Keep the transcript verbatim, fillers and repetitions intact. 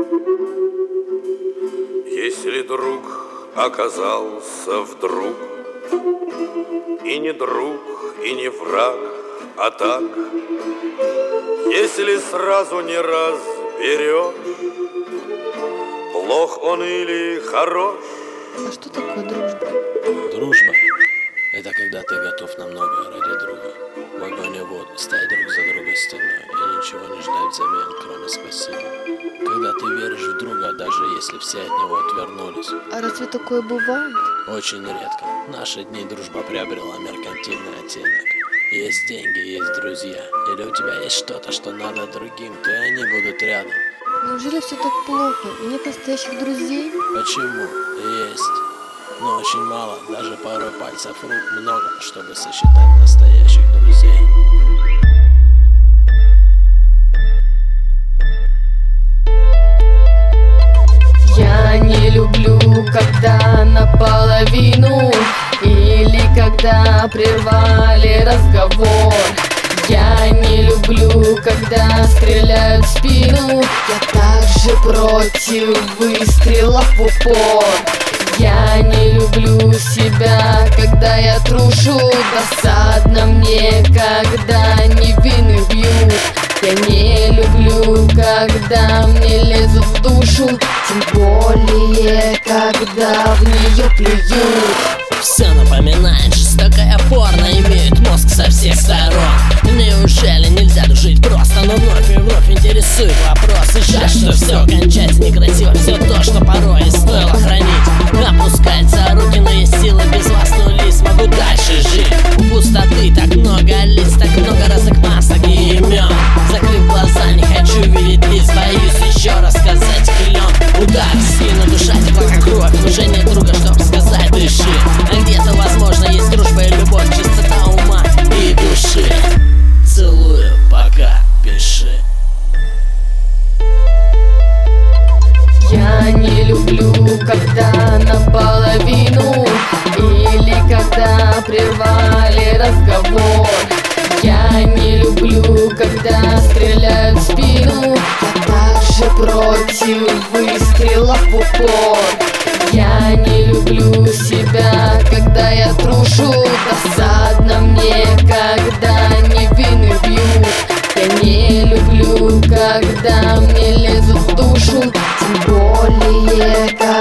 Если друг оказался вдруг и не друг, и не враг, а так, если сразу не разберешь, плох он или хорош. А что такое дружба? Дружба — это когда ты готов на многое ради друга. В огонь и воду, стоять друг за друга стеной и ничего не ждать взамен, кроме спасибо. Когда ты веришь в друга, даже если все от него отвернулись. А разве такое бывает? Очень редко. В наши дни дружба приобрела меркантильный оттенок. Есть деньги, есть друзья. Или у тебя есть что-то, что надо другим, то и они будут рядом. Неужели все так плохо и нет настоящих друзей? Почему? Есть. Но очень мало, даже пару пальцев рук много, чтобы сосчитать настоящих друзей. Я не люблю, когда наполовину или когда прервали разговор. Я не люблю, когда стреляют в спину. Я также против выстрелов в упор. Я не люблю себя, когда я трушу. Досадно мне, когда невинных бьют. Я не люблю, когда мне лезут в душу, тем более, когда в нее плюют. Все напоминает жестокое порно, имеют мозг со всех сторон. Неужели нельзя жить просто? Но вновь и вновь интересует вопрос. И жаль, что все кончается некрасиво. Все то, что порой и стоило хранить, опускаются руки, но есть силы. Без вас нули, смогу дальше жить. У пустоты так много лиц, так много разных масок и имен. Закрыв глаза, не хочу видеть лиц, боюсь еще раз сказать клен. Удар в спину, душа текла как кровь, уже нет друга, чтоб сказать дыши. А где-то, возможно, есть дружба и любовь, чистота ума и души. Целую, пока, пиши. Я не люблю, когда наполовину или когда прервали разговор. Я не люблю, когда стреляют в спину. Я также против выстрелов в упор. Я не люблю себя, когда я трушу. Досадно мне, когда невинных бьют. Я не люблю, когда мне лезут в душу, тем более, когда